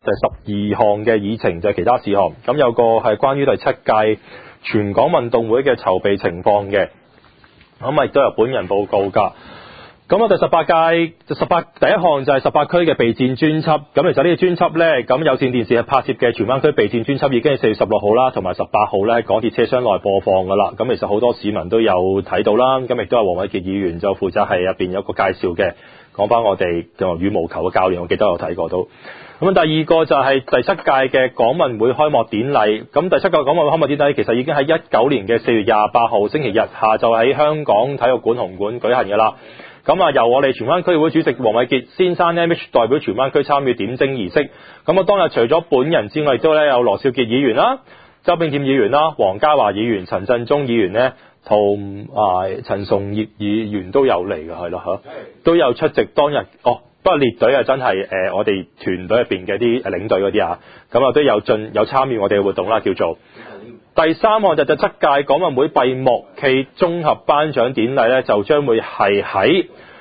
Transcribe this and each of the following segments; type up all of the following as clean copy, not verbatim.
12項嘅議程，就係其他事項。咁有個係關於第7屆全港運動會嘅籌備情況嘅，咁亦都有本人報告㗎。咁第18屆第一項就係18區嘅備戰專輯。咁其實呢個專輯呢，咁有線電視係拍攝嘅荃灣區備戰專輯已經係4月16號啦，同埋18號呢喺港鐵車廂內播放㗎啦。咁其實好多市民都有睇到啦。咁亦都係黃偉傑議員就負責係入邊有個介紹嘅，講翻我哋嘅羽毛球嘅教練，我記得有睇過都。咁第二個就係第7屆嘅港運會開幕典禮。咁第7屆港運會開幕典禮其實已經喺19年嘅4月28號星期日下晝喺香港體育館紅館舉行㗎啦。咁由我哋荃灣區議會主席黃偉傑先生呢代表荃灣區參與點睛儀式。咁當日除咗本人之外，亦都咧有羅少傑議員啦、周炳添議員啦、黃家華議員、陳振中議員呢同陳崇業議員都有嚟嘅，係咯嚇，都有出席當日。不過列隊啊，真係我哋團隊入邊嘅啲領隊嗰啲啊，咁都有參與我哋嘅活動啦，叫做。第3項就第7屆港運會閉幕暨綜合頒獎典禮咧，就將會係喺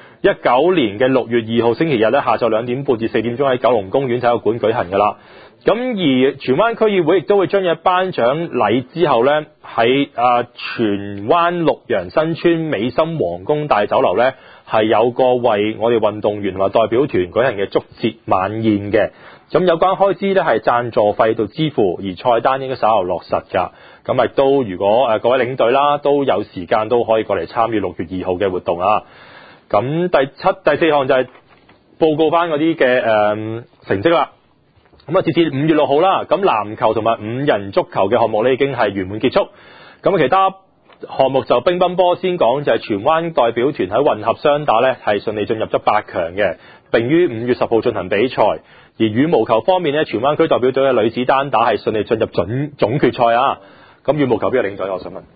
19年嘅6月2號星期日咧，下晝2點半至4點鐘喺九龍公園體育館舉行㗎啦。咁而荃灣區議會亦都會將喺頒獎禮之後咧，喺荃灣綠楊新村美心皇宮大酒樓咧，係有個為我哋運動員同埋代表團舉行嘅祝捷晚宴嘅。咁有關開支咧係贊助費度支付，而菜單應該稍後落實㗎。咁亦都如果各位領隊啦都有時間都可以過嚟參與6月2號嘅活動啊。咁第4項就係報告翻嗰啲嘅成績啦。咁截至5月6號啦，咁籃球同埋5人足球嘅項目咧已經係圓滿結束。咁其他項目就乒乓波先講，就係荃灣代表團喺混合雙打咧係順利進入咗8強嘅，並於5月10號進行比賽。而羽毛球方面咧，荃灣區代表隊嘅女子單打係順利進入總決賽啊！咁羽毛球邊個領隊？我想問，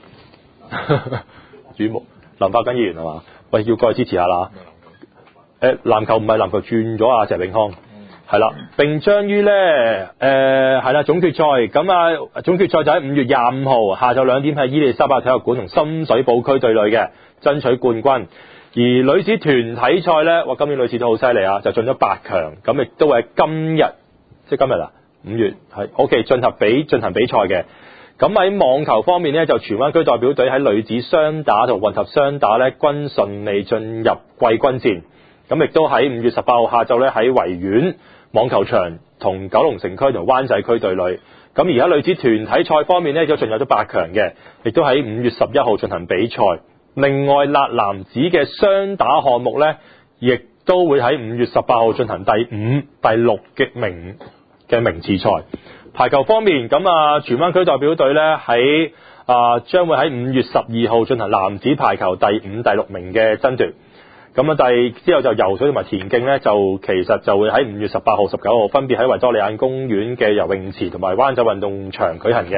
羽毛林百根議員係嘛？喂，要過去支持下啦！籃球唔係籃球轉咗啊，謝永康係啦，並將於咧係啦總決賽。咁總決賽就喺5月25號下晝2點喺伊利沙伯體育館同深水埗區對壘嘅，爭取冠軍。而女子團體賽呢，哇！今年女子都好犀利啊，就進咗8強，咁亦都係今日，即係今日啦，5月係 OK 進行比賽嘅。咁喺網球方面呢，就荃灣區代表隊喺女子雙打同混合雙打呢，均順利進入季軍戰。咁亦都喺5月18號下晝呢，喺維園網球場同九龍城區同灣仔區對壘。咁而家女子團體賽方面呢，就進入咗8強嘅，亦都喺5月11號進行比賽。另外，男子嘅雙打項目呢，亦都會喺5月18號進行第5、第6嘅名次賽。排球方面，咁荃灣區代表隊呢，將會喺5月12號進行男子排球第5、第6名嘅爭奪。咁之後就游水同埋田徑呢，就其實就會喺5月18號、19號分別喺維多利亞公園嘅游泳池同埋灣仔運動場舉行嘅。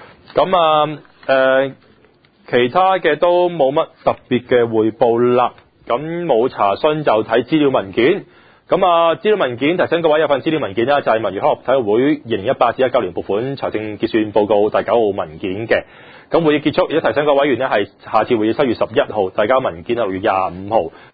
咁其他嘅都冇乜特別嘅匯報啦。咁冇查詢就睇資料文件。咁資料文件提醒各位有份資料文件啦，就係文娛康樂體育會2018至19年撥款財政結算報告第9號文件嘅。咁會議結束，亦都提醒各位委員呢係下次會議7月11號，遞交文件係6月25號。